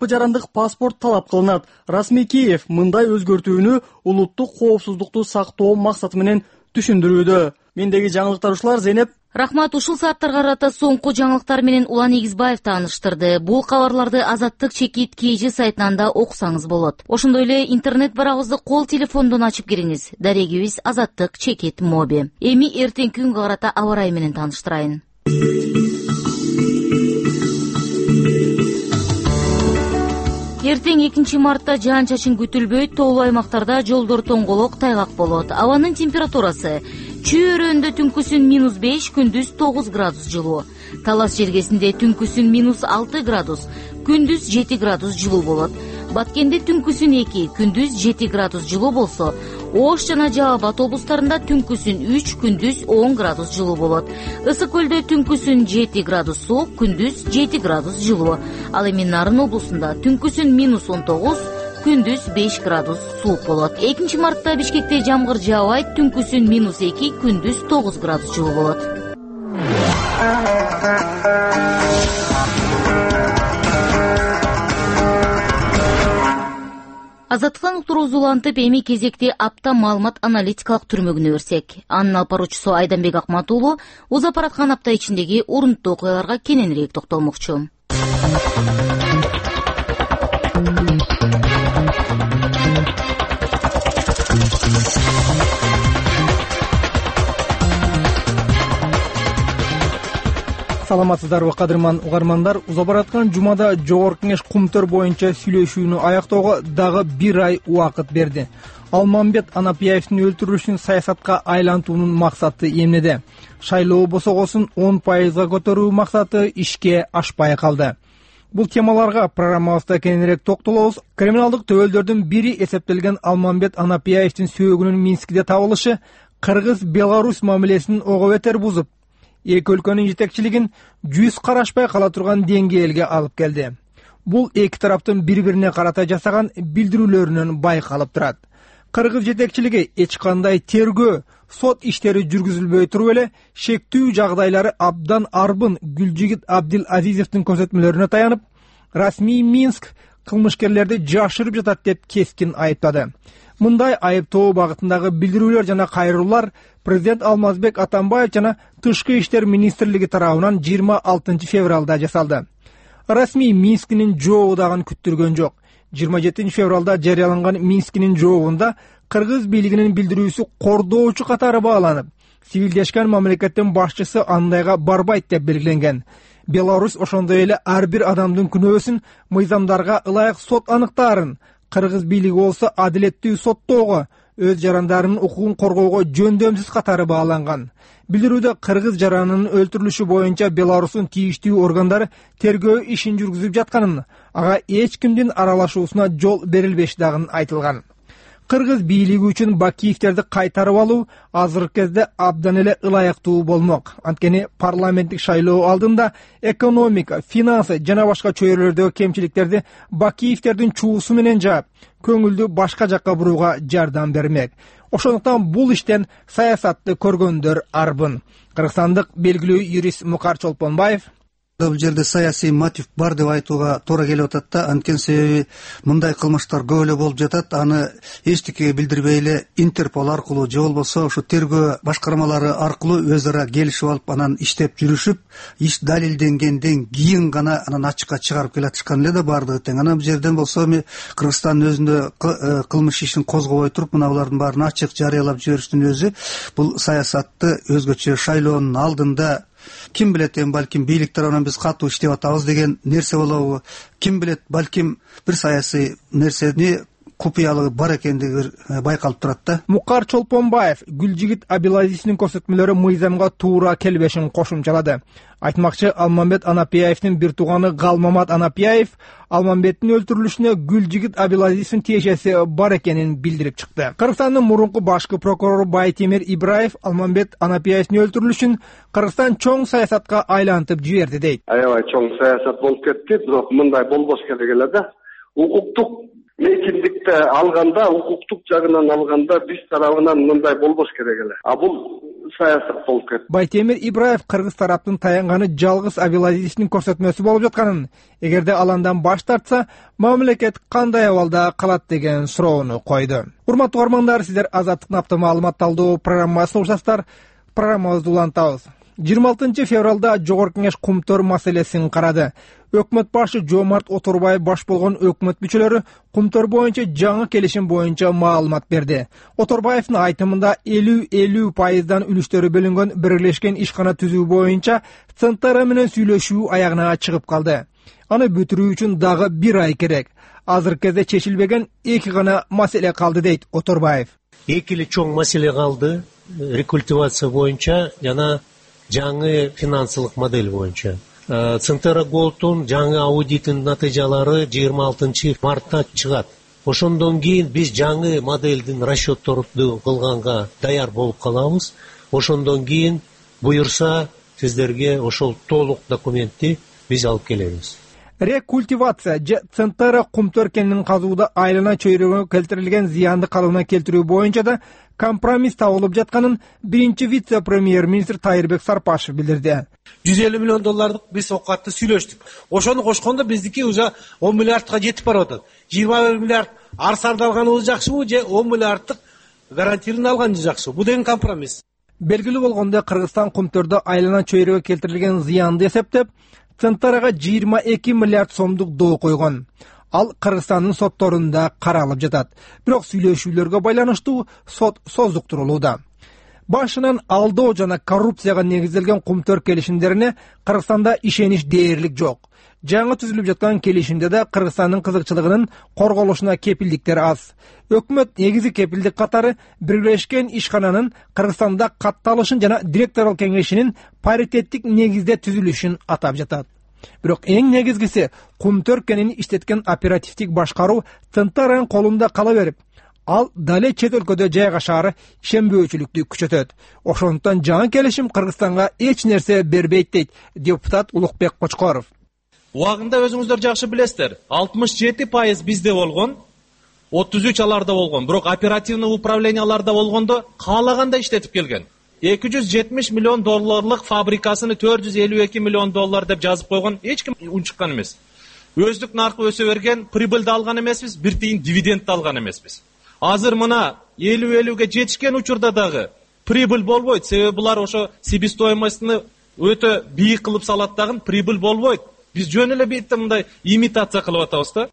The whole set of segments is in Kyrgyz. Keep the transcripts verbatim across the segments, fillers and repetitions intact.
жалпы жарандык паспорт талап кылынат. Расмикеев мындай өзгөртүүнү улуттук коопсуздукту сактоо максаты менен түшүндүрүүдө. Мендеги жаңылыктар ушулар. Зейнеп. Рахмат, ушул сааттарга карата соңку жаңылыктар менен Улан Эгизбаев тааныштырды. Бул кабарларды Азаттык чекит КЖ сайтынан да окусаңыз болот. Ошондой эле интернет барабызды кол телефондон ачып кириңиз. Дарегибиз Азаттык чекит моби. Эми эртеңки күнгө карата аба ырайы менен тааныштырайын. Эртең экинчи мартта жаан-чачын күтүлбөйт, тоолуу аймактарда жолдор тоңголок, тайгак болот. Абанын температурасы чөйрөндө түнкүсүн минус беш, күндүз тогуз градус жылуу. Талас жергесинде түнкүсүн минус алты градус, күндүз жети градус жылуу болот. Баткенде түнкүсүн эки, күндүз жети градус жылуу болсо, Ош жана Жалал Абад облустарында түнкүсүн үч, күндүз он градус жылуу болот. Ысык көлдө түнкүсүн жети градус суук, күндүз жети градус жылуу. Ал эми Нарын облусунда түнкүсүн минус он тогуз, күндүз беш градус суук болот. экинчи мартта Бишкекте жамгыр жаабайт, түнкүсүн минус эки, күндүз тогуз градус жылуу болот. Азаттыктан уктуруубузду улантып, эми кезекти апта маалымат аналитикалык түрмөгүнө берсек. Анын алып баруучусу Айданбек Акмат уулу узап бараткан апта ичиндеги орунттуу окуяларга кененирээк токтолмокчу. Саламатсыздарбы кадырман угармандар, узап бараткан жумада Жогорку Кеңеш кумтөр боюнча сүйлөшүүнү аяктоого дагы бир ай убакыт берди. Алмамбет Анапияевдин өлтүрүлүшүн саясатка айлантуунун максаты эмнеде? Шайлоо босогосун он пайызга көтөрүү максаты ишке ашпай калды. Бул темаларга программабызда кененирээк токтолобуз. Криминалдык төбөлдөрдүн бири эсептелген Алмамбет Анапияевдин сөөгүнүн Минскиде табылышы Кыргыз-Беларусь мамилесин ого бетер бузуп, эки өлкөнүн жетекчилигин жүз карашпай кала турган деңгээлге алып келди. Бул эки тараптын бири-бирине карата жасаган билдирүүлөрүнөн байкалып турат. Кыргыз жетекчилиги эч кандай тергөө, сот иштери жүргүзүлбөй туруп эле шектүү жагдайлары абдан арбын Гүлжигит Абдилазизовдун көрсөтмөлөрүнө таянып, расмий Минск кылмышкерлерди жашырып жатат деп кескин айыптады. Мындай айыптоо багытындагы билдирүүлөр жана кайрылуулар президент Алмазбек Атамбаев жана Тышкы иштер министрлиги тарабынан жыйырма алтынчы февралда жасалды. Расмий Минскинин жообу дагы күттүргөн жок. жыйырма жетинчи февралда жарыяланган Минскинин жообунда Кыргыз бийлигинин билдирүүсү кордоочу катары бааланып, сивилдешкен мамлекеттин башчысы андайга барбайт деп белгиленген. Беларусь ошондой эле ар бир адамдын күнөөсүн мыйзамдарга ылайык сот аныктаарын, Кыргыз бийлиги болсо адилеттүү соттоого, өз жарандарынын укугун коргоого жөндөмсүз катары бааланган. Билдирүүдө Кыргыз жаранынын өлтүрүлүшү боюнча Беларустун тийиштүү органдары тергөө ишин жүргүзүп жатканын, ага эч кимдин аралашуусуна жол берилбеш дагы айтылган. Кыргыз бийлиги үчүн Бакиевтерди кайтарып алуу азыркы кезде абдан эле ылайыктуу болмок. Анткени парламенттик шайлоо алдында экономика, финансы жана башка чөйрөлөрдөгү кемчиликтерди Бакиевтердин чуусу менен жаап, көңүлдү башка жакка бурууга жардам бермек. Ошондуктан бул иштен саясатты көргөндөр арбын. Кыргызстандык белгилүү юрист Мукар Чолпонбаев бул жерде саясий мотив бар деп айтууга туура келип атат да, анткени себеби мындай кылмыштар көп эле болуп жатат. Аны эчтеке билдирбей эле Интерпол аркылуу же болбосо ошо тергөө башкармалары аркылуу өз ара келишип алып, анан иштеп жүрүшүп, иш далилденгенден кийин гана анан ачыкка чыгарып келатышкан эле да бардыгы тең. Анан бул жерден болсо эми Кыргызстандын өзүндө кылмыш ишин козгобой туруп, мына булардын баарын ачык жарыялап жибериштин өзү бул саясатты өзгөчө шайлоонун алдында ким билет, эми балким бийлик тарабынан биз катуу иштеп атабыз деген нерсе болобу, ким билет, балким бир саясий нерсени купуялыгы бар экендиги байкалып турат да. Мукар Чолпонбаев Гүлжигит Абдилазизовдун көрсөтмөлөрү мыйзамга туура келбешин кошумчалады. Айтмакчы, Алмамбет Анапияевдин бир тууганы Галмамат Анапияев Алмамбеттин өлтүрүлүшүнө Гүлжигит Абдилазизовдун тиешеси бар экенин билдирип чыкты. Кыргызстандын мурунку башкы прокурору Байтемир Ибраев Алмамбет Анапияевдин өлтүрүлүшүн Кыргызстан чоң саясатка айлантып жиберди дейт. Аябай чоң саясат болуп кетти, бирок мындай болбош керек эле да. Укуктук мейкиндикти алганда, укуктук жагынан алганда биз тарабынан мындай болбош керек эле. А бул саясат болуп кетти. Байтемир Ибраев кыргыз тараптын таянганы жалгыз Абилазизовдун көрсөтмөсү болуп жатканын, эгерде ал андан баш тартса, мамлекет кандай абалда калат деген суроону койду. Урматтуу угармандар, сиздер Азаттыктын апта маалымат талдоо программасын угушасыздар. Программабызды улантабыз. жыйырма алтынчы февралда Жогорку Кеңеш кумтөр маселесин карады. Өкмөт башы Жомарт Оторбаев баш болгон өкмөт мүчөлөрү кумтөр боюнча жаңы келишим боюнча маалымат берди. Оторбаевдин айтымында элүү элүү пайыздан үлүштөрү бөлүнгөн бирлешкен ишкана түзүү боюнча Центара менен сүйлөшүү аягына чыгып калды. Аны бүтүрүү үчүн дагы бир ай керек. Азыркы кезде чечилбеген эки гана маселе калды дейт Оторбаев. Эки эле чоң маселе калды. Рекультивация боюнча жана жаңы финансылык модель боюнча. Центара Голдтун жаңы аудитин натыйжалары жыйырма алтынчы мартта чыгат. Ошондон кийин биз жаңы моделдин расчетторду кылганга даяр болуп калабыз. Ошондон кийин буюрса сиздерге ошол толук документти биз алып келебиз. Рекультивация же Центара кумтөр кенинин казууда айлана чөйрөгө келтирилген зыянды калыбына келтирүү боюнча да компромисс табылып жатканын биринчи вице-премьер-министр Тайырбек Сарпашев билдирди. жүз элүү миллион доллардык биз окатты сүйлөштүк. Ошону кошкондо биздики уже он миллиардка жетип барып атат. жыйырма бир миллиард арсарды алганыбыз жакшыбы же он миллиардтык гарантированно алганыбыз жакшыбы? Бул деген компромисс. Белгилүү болгондой, Кыргызстан кумтөрдө айлана чөйрөгө келтирилген зыянды эсептеп, Центарага жыйырма эки миллиард сомдук доо койгон. Ал Кыргызстандын сотторунда каралып жатат. Бирок сүйлөшүүлөргө байланыштуу сот создуктурулууда. Башынан алдоо жана коррупцияга негизделген кумтөр келишимдерине Кыргызстанда ишенич дээрлик жок. Жаңы түзүлүп жаткан келишимде да Кыргызстандын кызыкчылыгынын корголушуна кепилдиктер аз. Өкмөт негизи кепилдик катары Бирлешкен ишкананын Кыргызстанда катталышын жана директорлук кеңешинин паритеттик негизде түзүлүшүн атап жатат. Бирок эң негизгиси кумтөр кенин иштеткен оперативдик башкаруу Центаранын колунда кала берип, ал дале чет өлкөдө жайгашаары ишенбөөчүлүктү күчөтөт. Ошондуктан жаңы келишим Кыргызстанга эч нерсе бербейт дейт депутат Улукбек Кочкоров. Убагында өзүңүздөр жакшы билесиздер, алтымыш жети пайыз бизде болгон, отуз үч аларда болгон, бирок оперативный управленияларда болгондо каалаганда иштетип келген. эки жүз жетимиш миллион долларлык фабрикасыны төрт жүз элүү эки миллион доллар деп жазып койгон, эч ким унчуккан эмес. Өздүк наркы өсө берген, прибылды алган эмеспиз, бир тиын дивидендти алган эмеспиз. Азыр мына элүү элүүгө жетишкен учурда дагы прибыль болбойт, себеби булар ошо себестоимостьны өтө бийик кылып салат дагы прибыль болбойт. Биз жөн эле бетте мындай имитация кылып атабыз да.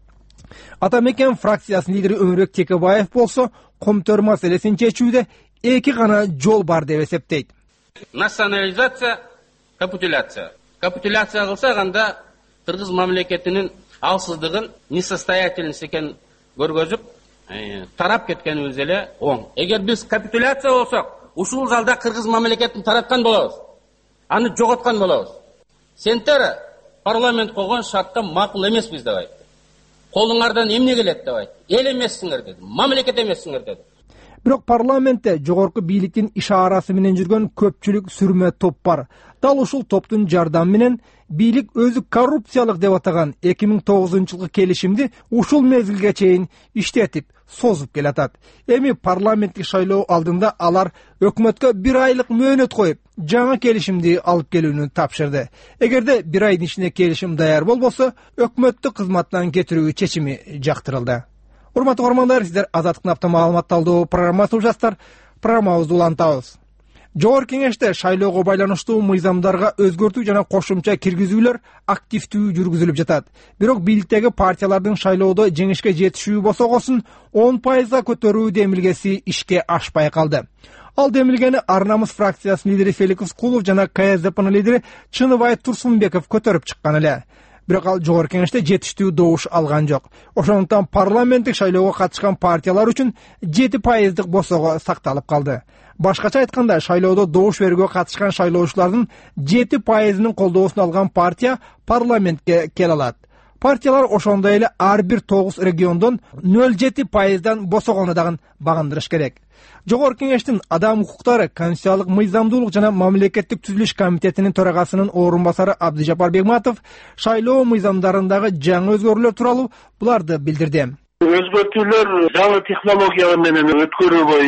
Атамекен фракциясынын лидери Өмүрбек Текебаев болсо, кумтөр маселесин чечүүдө эки гана жол бар деп эсептейт. Национализация, капитуляция. Капитуляция кылса анда кыргыз мамлекетинин алсыздыгын, несостоятельность экенин көргөзүп, тарап кеткенибиз эле оң. Эгер биз капитуляция болсок, ушул залда кыргыз мамлекетин тараткан болобуз. Аны жоготкан болобуз. Центара парламент койгон шартка макул эмеспиз деп айтты. Колуңардан эмне келет деп айтты. Эл эмессиңер деди, мамлекет эмессиңер деди. Бирок парламентте жогорку бийликтин ишарасы менен жүргөн көпчүлүк сүрмө топ бар. Дал ушул топтун жардамы менен бийлик өзү коррупциялык деп атаган эки миң тогузунчу жылкы келишимди ушул мезгилге чейин иштетип, созуп келатат. Эми парламенттик шайлоо алдында алар өкмөткө бир айлык мөөнөт коюп, жаңы келишимди алып келүүнү тапшырды. Эгерде бир айдын ичинде келишим даяр болбосо, өкмөттү кызматтан кетирүү чечими жактырылды. Урматтуу угармандар, сиздер Азаттыктын апта маалымат талдоо программасын угушасыздар. Программабызды улантабыз. Жогорку Кеңеште шайлоого байланыштуу мыйзамдарга өзгөртүү жана кошумча киргизүүлөр активдүү жүргүзүлүп жатат. Бирок бийликтеги партиялардын шайлоодо жеңишке жетишүү босогосун он пайызга көтөрүү демилгеси ишке ашпай калды. Ал демилгени Ар Намыс фракциясынын лидери Фелик Скулов жана Ка Эс Д Пнын лидери Чыныбай Турсунбеков көтөрүп чыккан эле. Бирок ал Жогорку Кеңеште жетиштүү добуш алган жок. Ошондуктан парламенттик шайлоого катышкан партиялар үчүн жети пайыздык босого сакталып калды. Башкача айтканда, шайлоодо добуш берүүгө катышкан шайлоочулардын жети пайызынын колдоосун алган партия парламентке келе алат. Партиялар ошондой эле ар бир тогуз региондон нөл жети пайыздан босогону дагы багындырыш керек. Жогорку Кеңештин адам укуктары, конституциялык мыйзамдуулук жана мамлекеттик түзүлүш комитетинин төрагасынын орун басары Абдыжапар Бегматов шайлоо мыйзамдарындагы жаңы өзгөрүүлөр тууралуу буларды билдирди. Өзгөртүүлөр жаңы технология менен өткөрүү боюнча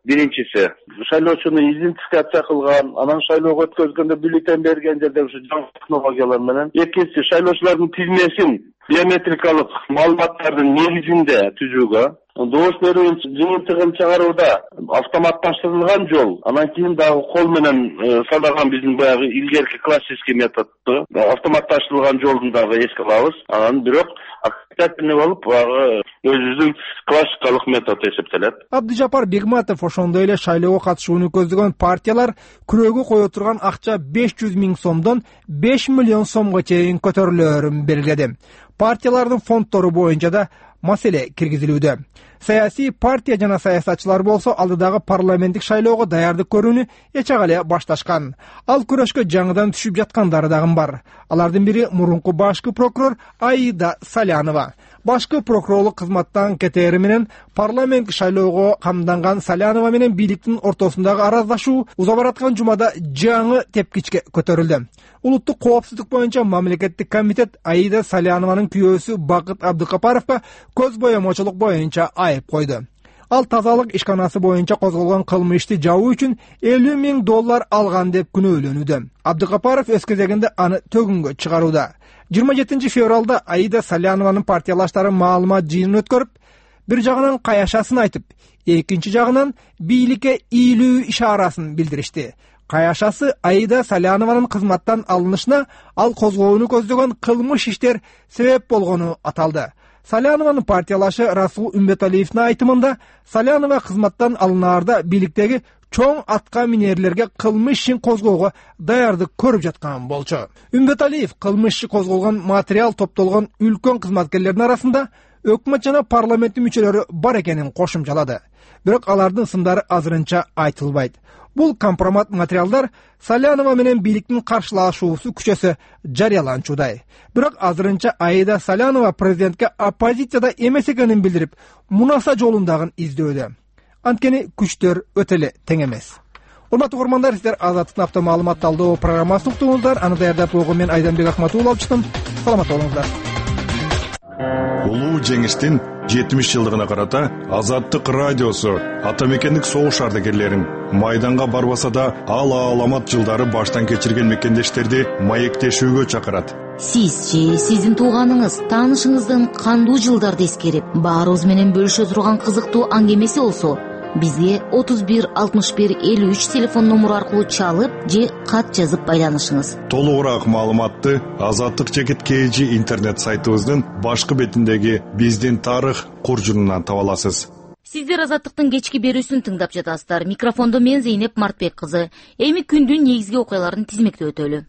Биринчиси, шайлоочуну идентификация кылган, анан шайлоого өткөзгөндө бюллетень берген жерде ушу жаңы технологиялар менен. Экинчиси, шайлоочулардын тизмесин биометрикалык маалыматтардын негизинде түзүүгө, добуш берүүнүн жыйынтыгын чыгарууда автоматташтырылган жол, анан кийин дагы кол менен садаган биздин баягы илгерки классический методду автоматташтырылган жолдун дагы эске алабыз. Анан бирок окончательный болуп баягы өзүбүздүн классикалык метод эсептелет. Абдыжапар Бегматов ошондой эле шайлоого катышууну көздөгөн партиялар күрөөгө кое турган акча беш жүз миң сомдон беш миллион сомго чейин көтөрүлөөрүн белгиледи. Партиялардын фондтору боюнча да маселе киргизилүүдө. Саясий партия жана саясатчылар болсо алдыдагы парламенттик шайлоого даярдык көрүүнү эчак эле башташкан. Ал күрөшкө жаңыдан түшүп жаткандары дагы бар. Алардын бири мурунку башкы прокурор Аида Салянова. Башкы прокурорлук кызматтан кетери менен парламенттик шайлоого камданган Салянова менен бийликтин ортосундагы араздашуу уза бараткан жумада жаңы тепкичке көтөрүлдү. Улуттук коопсуздук боюнча мамлекеттик комитет Аида Салянованын күйөөсү Бакыт Абдыкапаровго көз боемочулук боюнча айып койду. Ал тазалык ишканасы боюнча козголгон кылмышты жабуу үчүн элүү миң доллар алган деп күнөөлөнүүдө. Абдыкапаров өз кезегинде аны төгүнгө чыгарууда. жыйырма жетинчи февралда Аида Салянованын партиялаштары маалымат жыйынын өткөрүп, бир жагынан каяшасын айтып, экинчи жагынан бийликке ийилүү ишарасын билдиришти. Каяшасы Аида Салянованын кызматтан алынышына ал козгоону көздөгөн кылмыш иштер себеп болгону аталды. Салянованын партиялашы Расул Үмбеталиевдин айтымында, Салянова кызматтан алынаарда бийликтеги чоң атка минерлерге кылмыш ишин козгоого даярдык көрүп жаткан болчу. Үмбеталиев кылмыш иши козголгон материал топтолгон үлкөн кызматкерлердин арасында өкмөт жана парламенттин мүчөлөрү бар экенин кошумчалады. Бирок алардын сындары азырынча айтылбайт. Бул компромат материалдар Салянова менен бийликтин каршылашуусу күчөсү жарыяланчудай. Бирок азырынча Аида Салянова президентке оппозицияда эмес экенин билдирип, мунаса жолундагы издөөдө. Анткени күчтөр өтө эле тең эмес. Урматтуу угармандар, сиздер Азаттыктын автомаалымат талдоо программасын уктуңуздар. Аны даярдап койгон мен Айданбек Акматулов алып чыктым. Саламат болуңуздар. Улуу жеңиштин жетимиш жылдыгына карата Азаттык радиосу атамекендик согуш ардагерлерин майданга барбаса да ал аламат жылдары баштан кечирген мекендештерди маектешүүгө чакырат. Сиз же сиздин тууганыңыз, таанышыңыздын кандуу жылдарды эскерип, баарыбыз менен бөлүшө турган кызыктуу аңгемеси болсо, бизге отуз бир алтымыш бир элүү үч телефон номуру аркылуу чалып же кат жазып байланышыңыз. Толугураак маалыматты Азаттык чекит kg интернет сайтыбыздын башкы бетиндеги биздин тарых куржунунан таба аласыз. Сиздер Азаттыктын кечки берүүсүн тыңдап жатасыздар. Микрофондо мен Зейнеп Мартбек кызы. Эми күндүн негизги окуяларын тизмектеп өтөлү.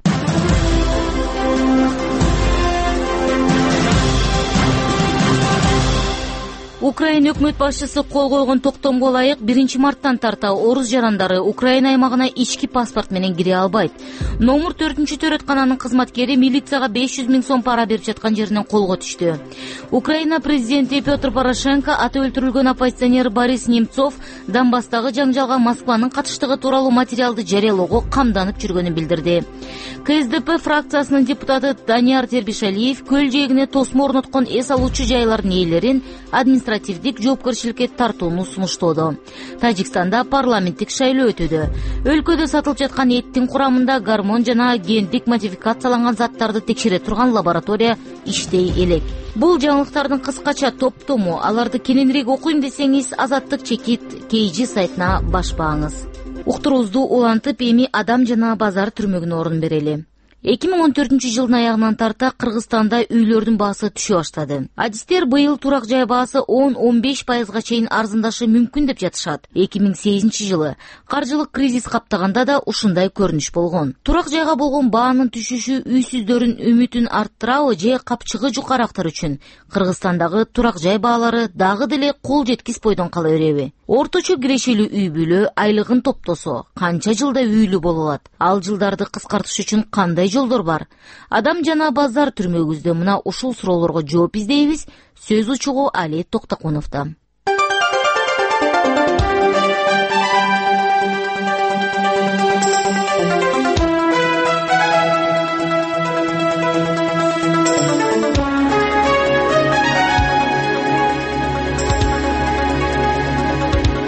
Украина өкмөт башчысы кол койгон токтомго ылайык биринчи марттан тарта орус жарандары Украина аймагына ички паспорт менен кире албайт. Номер төртүнчү төрөткананын кызматкери милицияга беш жүз миң сом пара берип жаткан жеринен колго түштү. Украина президенти Петр Порошенко аты өлтүрүлгөн оппозиционер Борис Немцов Донбасстагы жаңжалга Москванын катыштыгы тууралуу материалды жарыялоого камданып жүргөнүн билдирди. КСДП фракциясынын депутаты Данияр Тербишалиев көл жээгине тосмо орноткон эс алуучу жайлардын ээлерин административдик жоопкерчиликке тартууну сунуштоодо. Тажикстанда парламенттик шайлоо өтүүдө. Өлкөдө сатылып жаткан эттин курамында гормон жана гендик модификацияланган заттарды текшере турган лаборатория иштей элек. Бул жаңылыктардын кыскача топтому, аларды кененирээк окуйм десеңиз Азаттык чекит kg сайтына башпаңыз. Уктуруубузду улантып, эми адам жана базар түрмөгүнө орун берели. эки миң он төртүнчү жылдын аягынан тарта Кыргызстанда үйлөрдүн баасы түшө баштады. Адистер быйыл турак жай баасы он — он беш пайызга чейин арзандашы мүмкүн деп жатышат. эки миң сегизинчи жылы каржылык кризис каптаганда да ушундай көрүнүш болгон. Турак жайга болгон баанын түшүшү үйсүздөрдүн үмүтүн арттырабы же капчыгы жукарактар үчүн Кыргызстандагы турак жай баалары дагы деле кол жеткис бойдон кала береби? Орточо кирешелүү үй бүлө айлыгын топтосо канча жылда үйлүү боло алат? Ал жылдарды кыскартыш үчүн кандай жолдор бар? Адам жана базар түрмөгүздө мына ушул суроолорго жооп издейбиз. Сөз учугу Али Токтокуновдо.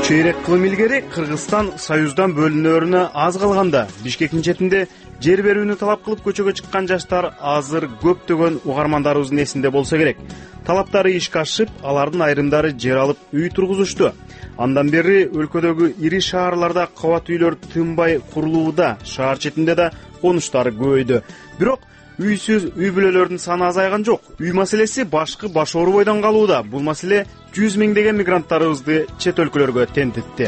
чейрек кылым илгери Кыргызстан Союздан бөлүнөрүнө аз калганда Бишкектин четинде жер берүүнү талап кылып көчөгө чыккан жаштар азыр көптөгөн угармандарыбыздын эсинде болсо керек. Талаптары ишке ашып, алардын айрымдары жер алып үй тургузушту. Андан бери өлкөдөгү ири шаарларда кабат үйлөр тынбай курулууда, шаар четинде да конуштар көбөйдү. Бирок үйсүз үй бүлөлөрдүн саны азайган жок. Үй маселеси башкы баш оорубойдон калууда. Бул маселе жүз миңдеген мигранттарыбызды чет өлкөлөргө тентитти.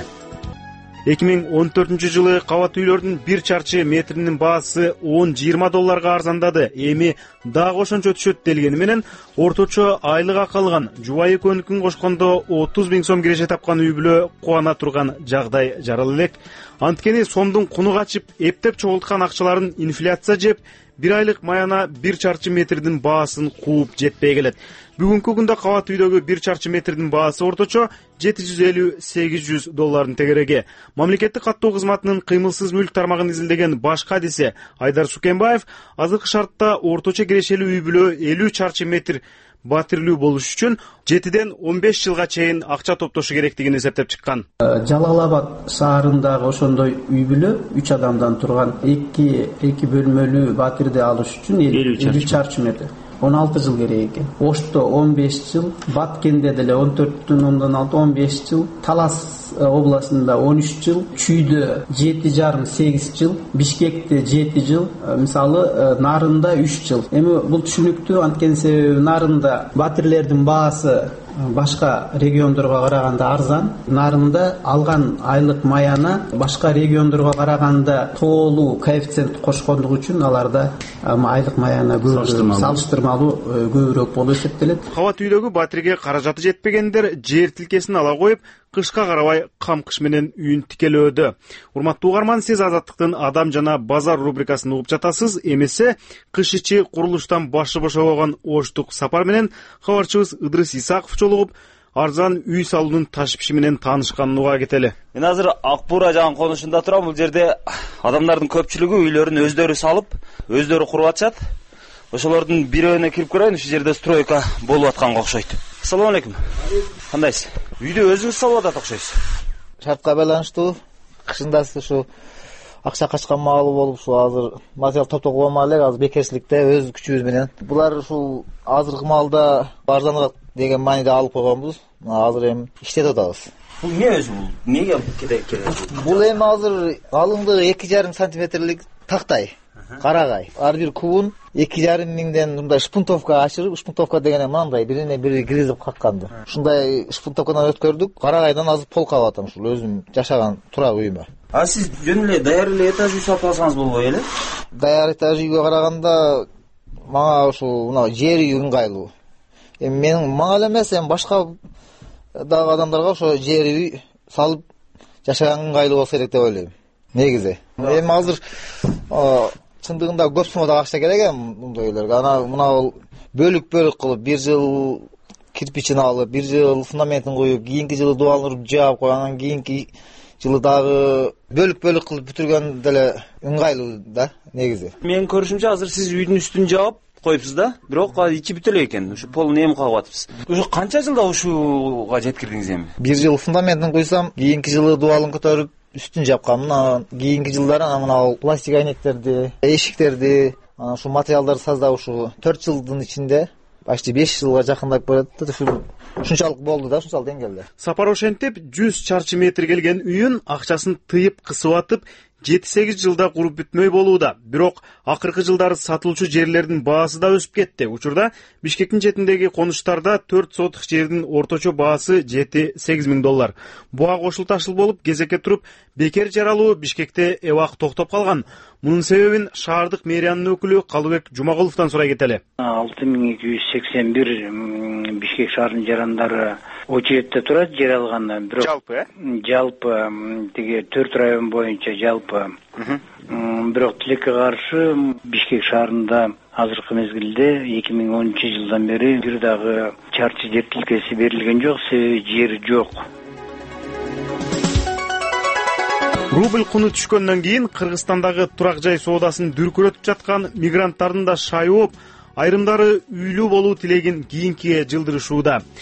эки миң он төртүнчү жылы кабат үйлөрдүн бир чарчы метринин баасы он жыйырма долларга арзандады. Эми дагы ошончо түшөт делгени менен орточо айлык акы алган, жубайы көнүкүн кошкондо отуз миң сом киреше тапкан үй бүлө кубана турган жагдай жарала элек. Анткени сомдун куну качып, эптеп чогулткан акчаларын инфляция жеп, бир айлык маяна бир чарчы метрдин баасын кууп жетпей келет. Бүгүнкү күндө кабат үйдөгү бир чарчы метрдин баасы орточо жети жүз элүү сегиз жүз доллардын тегереги. Мамлекеттик каттоо кызматынын кыймылсыз мүлк тармагын изилдеген баш кадиси Айдар Сукенбаев азыркы шартта орточо кирешелүү үй бүлө элүү чарчы метр батирлүү болуш үчүн жетиден он беш жылга чейин акча топтошу керектигин эсептеп чыккан. Жалал Абад шаарындагы ошондой үй бүлө үч адамдан турган эки эки бөлмөлүү батирди алыш үчүн элүү чарчы метр он алты жыл керек экен. Ошто он беш жыл, Баткенде деле он төрт бүтүн ондон алты он беш жыл, Талас областында он үч жыл, Чүйдө жети жарым сегиз жыл, Бишкекте жети жыл, мисалы Нарында үч жыл. Эми бул түшүнүктүү, анткени себеби Нарында батирлердин баасы башка региондорго караганда арзан. Нарында алган айлык маяна башка региондорго караганда тоолуу коэффициент кошкондугу үчүн аларда айлык маяна көбүрөөк, салыштырмалуу көбүрөөк болуп эсептелет. Кабат үйлөгү батирге каражаты жетпегендер жер тилкесин ала коюп, кышка карабай кам кыш менен үйүн тикелөөдө. Урматтуу угарман, сиз Азаттыктын Адам жана базар рубрикасын угуп жатасыз. Эмесе кыш ичи курулуштан башы бошобогон Оштук Сапар менен кабарчыбыз Ыдрыс Исаков жолугуп, арзан үй салуунун ташпиши менен таанышканын уга кетели. Мен азыр Ак Буура жаган конушунда турам. Бул жерде адамдардын көпчүлүгү үйлөрүн өздөрү салып, өздөрү куруп атышат. Ошолордун бирөөүнө кирип көрөйүн. Ушул жерде стройка болуп атканга окшойт. Ассаламу алейкум. Кандайсыз? Үйдү өзүңүз салып атат окшойсуз. Шартка байланыштуу. Кышында ушу акча качкан маалы болуп, ушу азыр материал топтоп албай элек, азыр бекерчиликте өз күчүбүз менен. Булар ушул азыркы маалда арзаныраак деген мааниде алып койгонбуз. Азыр эми иштетип атабыз. Бул эмне өзү бул? Эмнеге керек керек? Бул эми азыр алыңдыгы эки жарым сантиметрлик тактай, карагай. Ар бир кубун эки жарым миңден мындай шпунтовка ашырып, шпунтовка дегенде мындай бирине бири киргизип какканды. Ушундай шпунтовкадан өткөрдүк. Карагайдан азыр пол кабып атам, ушул өзүм жашаган турак үйүмө. А сиз жөн эле даяр эле этаж үй салып алсаңыз болбой эле? Даяр этаж үйгө караганда мага ушул мына жер үй ыңгайлуу. Эми мен мага эле эмес, эми башка дагы адамдарга ошо жер үй салып жашаган ыңгайлуу болсо керек деп ойлойм. Негизи. Эми азыр чындыгында көп суммада акча керек эми мындай үйлөргө. Ана мына бөлүк-бөлүк кылып бир жыл кирпичин алып, бир жыл фундаментин коюп, кийинки жылы дубалын уруп жаап коюп, анан кийинки жылы дагы бөлүк-бөлүк кылып бүтүргөн деле ыңгайлуу да негизи. Менин көрүшүмчө азыр сиз үйдүн үстүн жаап коюпсуз да, бирок ичи бүтө элек экен. Ушу полун эми кагып атыпсыз. Ушу канча жылда ушуга жеткирдиңиз эми? Бир жыл фундаментин куйсам, кийинки жылы дубалын көтөрүп үстүн жапкан. Мына кийинки жылдары мына пластик айнектерди, эшиктерди, анан ушу материалдарды саздап ушу төрт жылдын ичинде почти беш жылга жакындап барат. Ушунчалык болду да, ушунчалык деңгээлде. Сапар ошентип жүз чарчы метр келген үйүн акчасын тыйып кысып атып жети сегиз жылда куруп бүтмөй болууда. Бирок акыркы жылдары сатылуучу жерлердин баасы да өсүп кетти. Учурда Бишкектин четиндеги конуштарда төрт сотых жердин орточо баасы жети сегиз миң доллар. Буга кошул ташыл болуп, кезекке туруп бекер жаралуу Бишкекте эбак токтоп калган. Мунун себебин шаардык мэриянын өкүлү Калыбек Жумагуловдон сурай кетели. алты миң эки жүз сексен бир Бишкек шаарынын жарандары очередте турат жер алгандан. Бирок жалпы жалпы тиги төрт район боюнча жалпы. Бирок тилекке каршы Бишкек шаарында азыркы мезгилде эки миң онунчу жылдан бери бир дагы чарчы жер тилкеси берилген жок, себеби жер жок. Рубль куну түшкөндөн кийин Кыргызстандагы турак жай соодасын дүркүрөтүп жаткан мигранттардын да шайып, айрымдары үйлүү болуу тилегин кийинкиге жылдырышууда.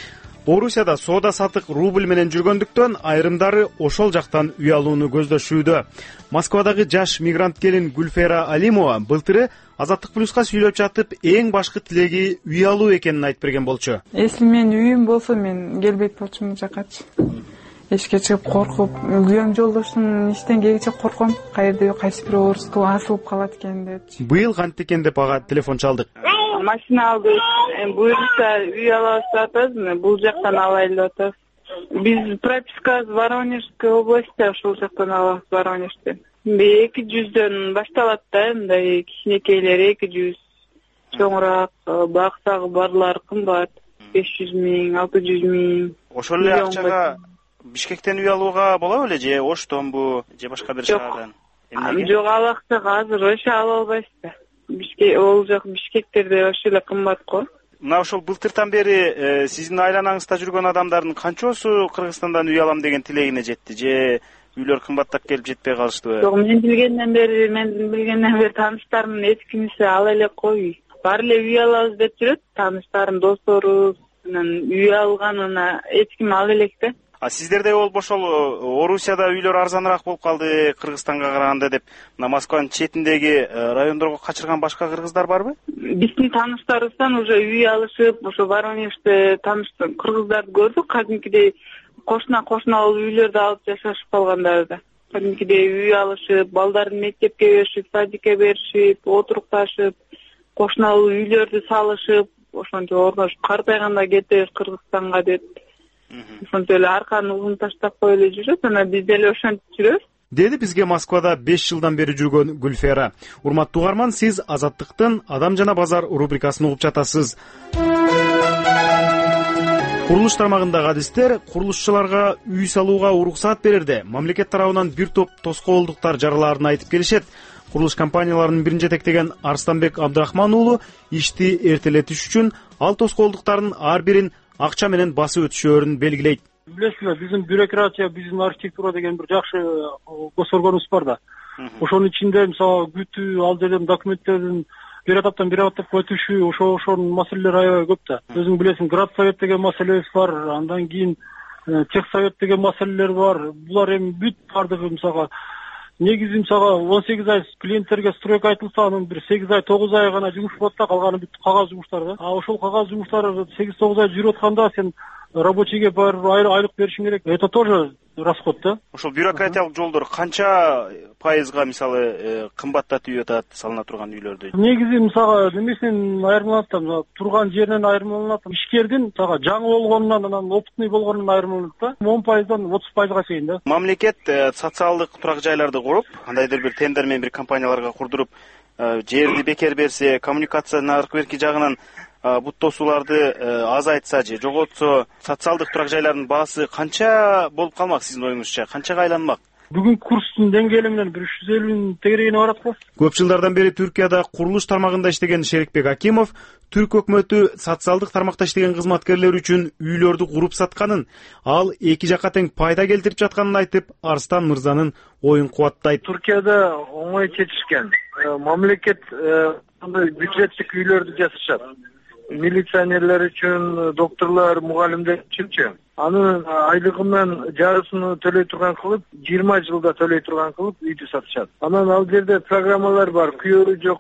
Орусияда соода сатык рубль менен жүргөндүктөн айрымдары ошол жактан үй алууну көздөшүүдө. Москвадагы жаш мигрант келин Гүлфера Алимова былтыры Азаттык плюска сүйлөп жатып эң башкы тилеги үй алуу экенин айтып берген болчу. Если менин үйүм болсо мен келбейт болчумун бул жакачы. Эшикке чыгып коркуп, күйөөм жолдошум иштен келгиче корком. Каерде кайсы бир орусту асылып калат экен деп. Быйыл кантип экен деп ага телефон чалдык. Машина алдык. Буюрса үй алабыз деп атабыз, бул жактан алайлы деп атабыз. Биз прописка Воронежской области, ошол жактан алабыз, Воронежден. эки жүздөн башталат да, мындай кичинекейлер эки жүз, чоңураак, баксагы барлар кымбат, беш жүз миң, алты жүз миң. Ошол эле акчага Бишкектен үй алууга болобу эле же Оштонбу, же башка бир шаардан? Жок, ал акчага азыр вообще ала албайсыз да. Бишкек, ол жак Бишкектерде вообще эле кымбат го. Мына ошол былтыртан бери сиздин айланаңызда жүргөн адамдардын канчосу Кыргызстандан үй алам деген тилегине жетти же үйлөр кымбаттап келип жетпей калыштыбы? Жок, мен билгенден бери, мен билгенден бери тааныштарымдын эч кимиси ала элек кой. Баары эле үй алабыз деп жүрөт, тааныштарым, досторубуз, үй алганына эч ким ала элек да. А сиздерде болуп ошол Орусияда үйлөр арзаныраак болуп калды Кыргызстанга караганда деп, мына Москванын четиндеги райондорго качырган башка кыргыздар барбы? Биздин тааныштарыбыздан уже үй алышып, ошо Воронежде тааныштык кыргыздарды көрдүк, кадимкидей кошуна кошуналуу үйлөрдү алып жашашып калгандар да. Кадимкидей үй алышып, балдарын мектепке беришип, садикке беришип, отурукташып, кошуналуу үйлөрдү салышып, ошончо орношуп картайганда кетебиз Кыргызстанга деп. Ошончо эле арканы узун таштап коюп эле жүрөт, анан биз деле ошентип жүрөбүз. Деди бизге Москвада беш жылдан бери жүргөн Гүлфера. Урматтуу угарман, сиз Азаттыктын Адам жана базар рубрикасын угуп жатасыз. Курулуш тармагындагы адистер курулушчуларга үй салууга уруксаат берерде мамлекет тарабынан бир топ тоскоолдуктар жаралаарын айтып келишет. Курулуш компанияларынын бирин жетектеген Арстанбек Абдрахман уулу ишти эртелетиш үчүн ал тоскоолдуктардын ар бирин акча менен басып өтүшөөрүн белгилейт. Билесизби, биздин бюрократия, биздин архитектура деген бир жакшы гос органыбыз бар да. Ошонун ичинде мисалы күтүү, ал жерден документтердин бир этаптан бир этапка өтүшү, ошо ошонун маселелери аябай көп да. Өзүң билесиң, градсовет деген маселебиз бар, андан кийин техсовет деген маселелер бар. Булар эми бүт бардыгы мисалы негизи мисалы он сегиз ай клиенттерге стройка айтылса, анын бир сегиз ай, тогуз ай гана жумуш болот да, калганы бүт кагаз жумуштар да. А ошол кагаз жумуштар сегиз тогуз ай жүрүп атканда сен рабочийге бар айлык беришиң керек. Это тоже расход да. Ошол бюрократиялык жолдор канча пайызга мисалы кымбаттатып атат салына турган үйлөрдү? Негизи мисалы немесинен айырмаланат да, турган жеринен айырмаланат. Ишкердин мисалы жаңы болгонунан, анан опытный болгонунан айырмаланат да. он пайыздан отуз пайызга чейин да. Мамлекет социалдык турак жайларды куруп, кандайдыр бир тендер менен бир компанияларга курдуруп, жерди бекер берсе, коммуникация наркы берки жагынан бут тосууларды азайтса же жоготсо, социалдык турак жайлардын баасы канча болуп калмак сиздин оюңузча? Канчага айланмак? Бүгүнкү курстун деңгээли менен бир үч жүз элүүнүн тегерегине барат го. Көп жылдардан бери Түркияда курулуш тармагында иштеген Шерикбек Акимов түрк өкмөтү социалдык тармакта иштеген кызматкерлер үчүн үйлөрдү куруп сатканын, ал эки жакка тең пайда келтирип жатканын айтып, Арстан мырзанын оюн кубаттайт. Түркияда оңой чечишкен. Мамлекет бюджеттик үйлөрдү жасашат. Милиционерлер үчүн, докторлор, мугалимдер үчүнчү. Анын айлыгынан жарысын төлөй турган кылып, жыйырма жылда төлөй турган кылып үйдү сатышат. Анан ал жерде программалар бар. Күйөөрү жок,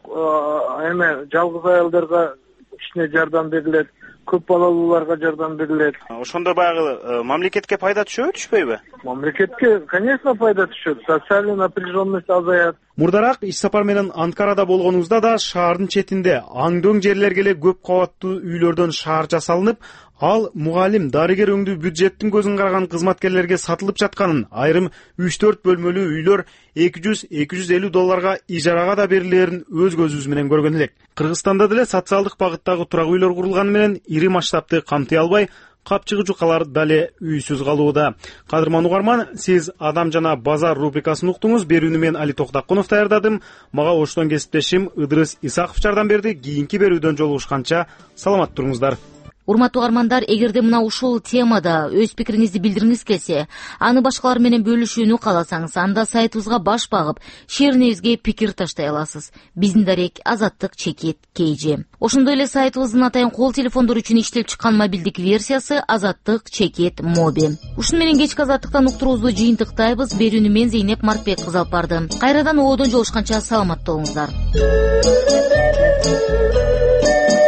эме жалгыз аялдарга кичине жардам берилет, көп балалууларга жардам берилет. Ошондо баягы мамлекетке пайда түшөбү, түшпөйбү? Мамлекетке, конечно, пайда түшөт. Социальный напряженность азаят. Мурдараак иш сапар менен Анкарада болгонубузда да шаардын четинде аңдөң жерлерге эле көп кабаттуу үйлөрдөн шаар жасалынып, ал мугалим, дарыгер өңдүү бюджеттин көзүн караган кызматкерлерге сатылып жатканын, айрым үч төрт бөлмөлүү үйлөр эки жүз эки жүз элүү долларга ижарага да берилерин өз көзүбүз менен көргөн элек. Кыргызстанда деле социалдык багыттагы турак үйлөр курулганы менен ири масштабты камтый албай, капчыгы жукалар дале үйсүз калууда. Кадырман угарман, сиз Адам жана базар рубрикасын уктуңуз. Берүүнү мен Али Токтакунов даярдадым. Мага оштон кесиптешим Ыдырыс Исаков жардам берди. Кийинки берүүдөн жолугушканча саламат туруңуздар. Урматтуу угармандар, эгерде мына ушул темада өз пикириңизди билдиргиңиз келсе, аны башкалар менен бөлүшүүнү кааласаңыз, анда сайтыбызга баш багып, шеринебизге пикир таштай аласыз. Биздин дарек Азаттык чекит кей жи. Ошондой эле сайтыбыздын атайын кол телефондор үчүн иштелип чыккан мобилдик версиясы Азаттык чекит моби. Ушуну менен кечки Азаттыктан уктуруубузду жыйынтыктайбыз. Берүүнү мен Зейнеп Маркбек кызы алып бардым. Кайрадан ободон жолушканча саламатта болуңуздар.